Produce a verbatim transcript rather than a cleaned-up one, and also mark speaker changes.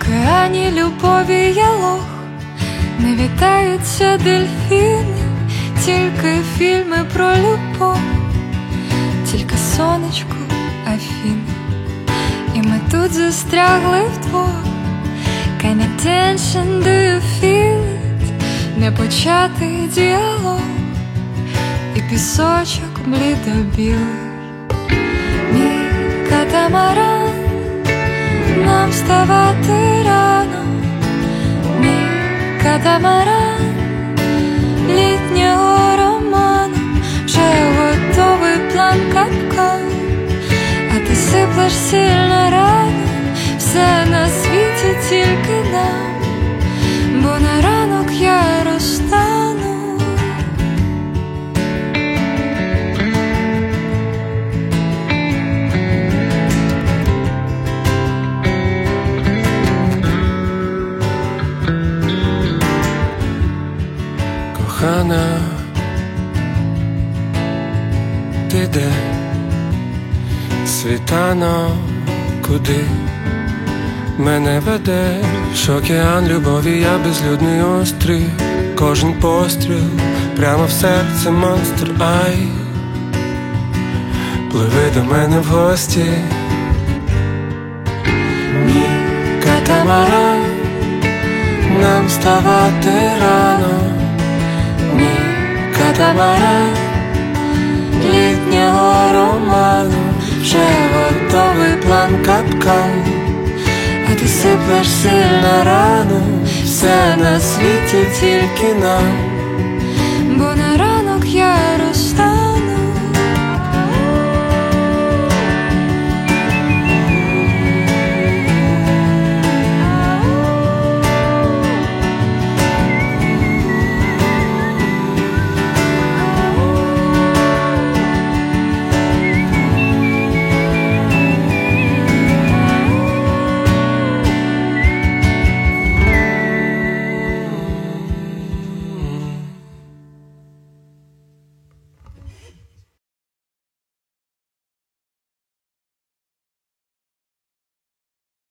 Speaker 1: океані любові є лох, не вітаються дельфіни, тільки фільми про любов, тільки сонечко, Афіни. І ми тут застрягли вдвох. Can attention, do you feel it? Не початий діалог, і пісочок блідо-білий. Мій катамаран, нам вставати рано. Мій катамаран літнього роману. Вже готовий план капкан, а ти сиплеш сильно рано. Все на світі тільки нам, бо на ранок я розтану.
Speaker 2: Кохана, ти де? Світанок, куди мене ведеш? Океан любові, я безлюдний острів. Кожен постріл прямо в серце монстр. Ай, пливи до мене в гості. Мій катамаран, нам вставати рано. Мій катамаран літнього роману. Вже готовий план капкан, а ти сиплеш сильно рано. Все на світі тільки нам,